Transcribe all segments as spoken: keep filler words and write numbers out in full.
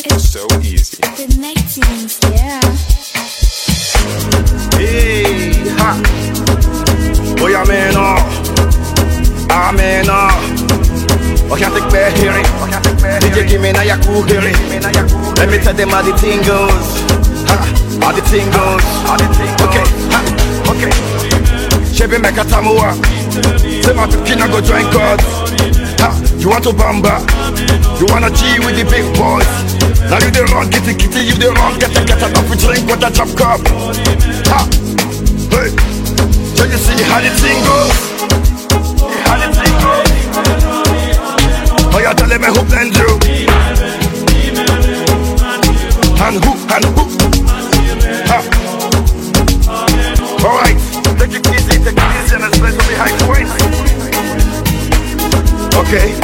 It's so easy. The next yeah. Hey, ha. Boy, I'm in awe. I'm in awe. Oh, can't take me hearing. D J give me na yaku hearing. Let me tell them how the thing goes. Ha, how the thing goes. Okay, ha, okay. Chebe meka tamua. Say my kina go join God. Ha, you want to bamba? You wanna G with the big boys? Now you the wrong, kitty kitty, you the wrong, get a get a coffee drink with a chop cup. Ha, hey, so you see how the thing goes? How the thing goes? Oh, you're telling me who blend you? And who, and who? Ha, alright, take it easy, take it easy, and let's play some behind points. Okay.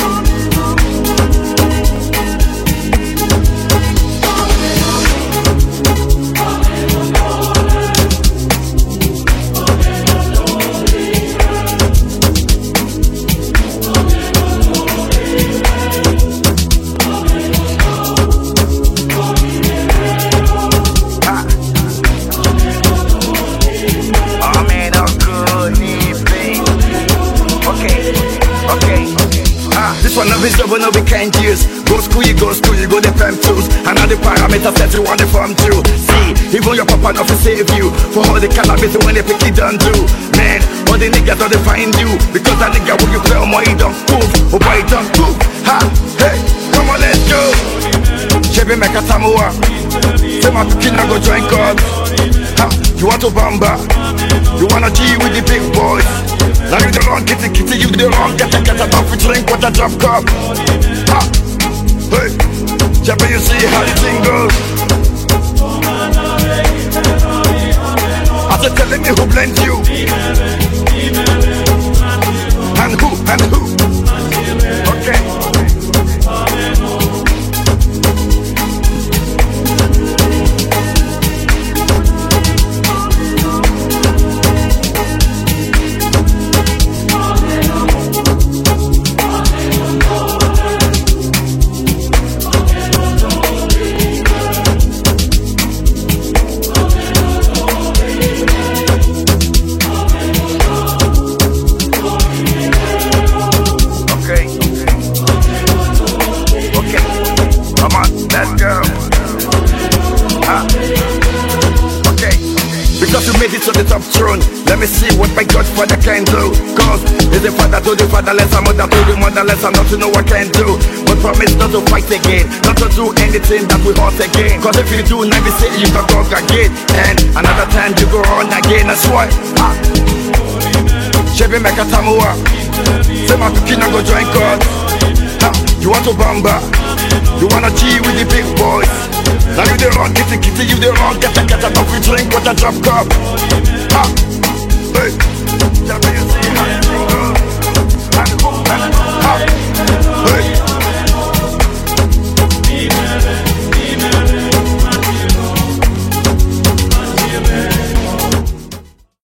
When we can't use go school, you go school, you go the prime tools. And all the parameters that you want to form to. See, even your papa not to save you for all the cannabis when they pick it done do. Man, all the niggas don't find you because that nigga when you play on my don't move, oh boy don't move. Ha, hey, come on let's go. Chebe meka tamua. Say my kina go join God. Ha, you want to bamba? You wanna G with the big boys? Now you the wrong, kitty kitty, you the wrong, get a get a coffee drink with a drop cup. Ha, hey, Chebe, you see how the thing goes? I said telling me who blends you, and who, and who. Okay. To the top throne, let me see what my Godfather can do. Cause he's the father to the fatherless, a mother to the motherless, and not to know what I can do. But promise not to fight again, not to do anything that we hurt again. Cause if you do, now we say you can go again. And another time you go on again, that's why. Ah. Chebe meka tamua. Say my kina go join God. Ah. You want to bamba? You wanna G with the big boys? Now you the wrong, kitty kitty, you the wrong, get a get a coffee drink with a drop cup. Ha, hey,